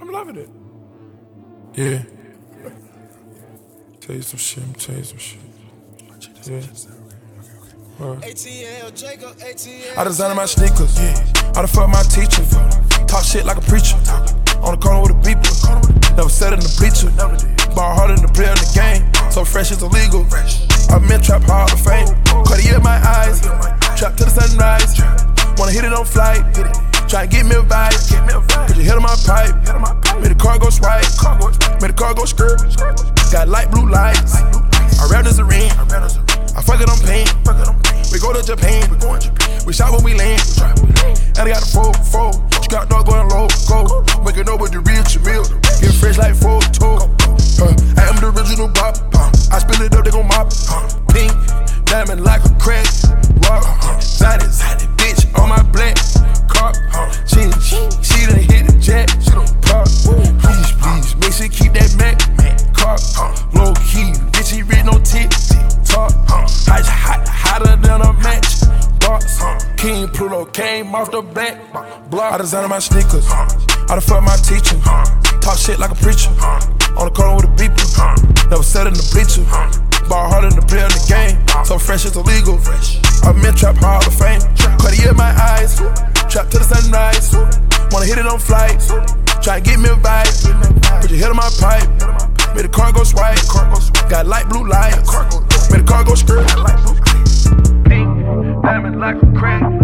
I'm loving it. Yeah. Tell you some shit, I'm tell you some shit. Yeah. ATL, Jacob, ATL. I designed my sneakers, yeah. I done fuck my teacher. Talk shit like a preacher. On the corner with a beeper. Never sat in the bleacher. Ball harder than the player in the game. So fresh is illegal. I've been trap hard to fame. Cartier in my eyes. Trap to the sunrise. Wanna hit it on flight. Try and get me a vibe. Put your head on my pipe. Made the car go swipe. Made the car go skirt. Got light blue lights. I rap this a ring. I fuck it on paint. We go to Japan. We shot when we land. And I got a 4-4. She got dog going low. Go. Making over the real Jamil. Get fresh like 4-2. I am the original bop. I spill it up, they gon' mop. Pink, diamond like a crack. Rock, Zaddy, bitch on my black car. She done hit the jet. Park, please, make sure keep that Mac car. Low key, bitch, he read no tick. Talk, hotter than a match. Box, King Pluto came off the back block. I designed my sneakers. I done fuck my teacher. Talk shit like a preacher. On the corner with a beeper. Never sat in the bleacher. Ball harder than the player in the game. So fresh it's illegal. I've been trap hard to fame. Cartier in my eyes. Trap to the sunrise. Wanna hit it on flight. Try and get me a vibe. Put your head on my pipe. Made the car go swipe. Got light blue lights. Made the car go skirt. Pink, diamond like a crack.